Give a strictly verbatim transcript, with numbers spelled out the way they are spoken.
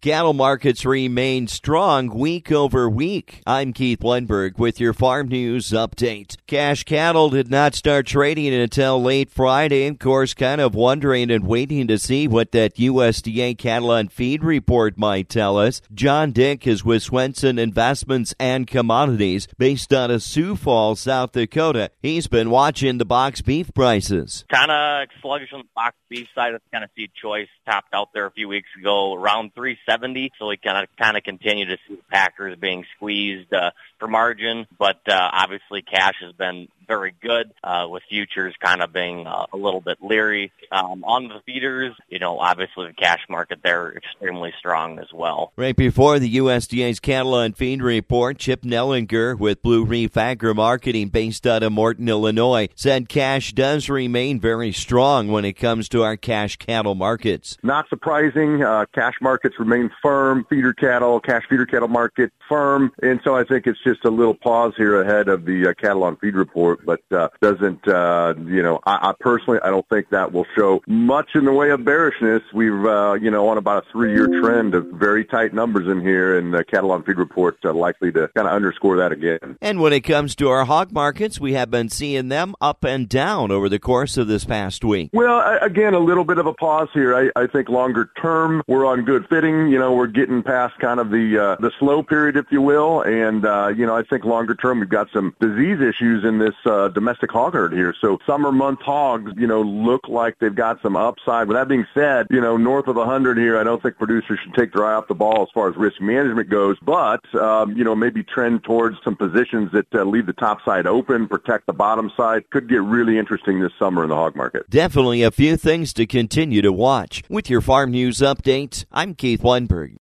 Cattle markets remain strong week over week. I'm Keith Lundberg with your Farm News Update. Cash cattle did not start trading until late Friday. Of course, kind of wondering and waiting to see what that U S D A cattle on feed report might tell us. John Dick is with Swenson Investments and Commodities based out of Sioux Falls, South Dakota. He's been watching the box beef prices. Kind of sluggish on the box beef side of Tennessee Choice. Topped out there a few weeks ago around three seventy, so we kind of kind of continue to see the packers being squeezed uh, for margin, but uh, obviously cash has been very good, uh, with futures kind of being uh, a little bit leery. Um, on the feeders, you know, obviously the cash market there extremely strong as well. Right before the U S D A's cattle on feed report, Chip Nellinger with Blue Reef Agri Marketing based out of Morton, Illinois, said cash does remain very strong when it comes to our cash cattle markets. Not surprising. Uh, cash markets remain firm. Feeder cattle, cash feeder cattle market firm. And so I think it's just a little pause here ahead of the uh, cattle on feed report. But uh, doesn't, uh, you know, I, I personally, I don't think that will show much in the way of bearishness. We've, uh, you know, on about a three-year trend of very tight numbers in here, and the cattle on feed report uh, likely to kind of underscore that again. And when it comes to our hog markets, we have been seeing them up and down over the course of this past week. Well, I, again, a little bit of a pause here. I, I think longer term, we're on good fitting. You know, we're getting past kind of the uh, the slow period, if you will, and uh, you know, I think longer term, we've got some disease issues in this Uh, domestic hog herd here. So summer month hogs, you know, look like they've got some upside. With that being said, you know, north of one hundred here, I don't think producers should take their eye off the ball as far as risk management goes, but, um, you know, maybe trend towards some positions that uh, leave the top side open, protect the bottom side. Could get really interesting this summer in the hog market. Definitely a few things to continue to watch. With your Farm News Update, I'm Keith Lundberg.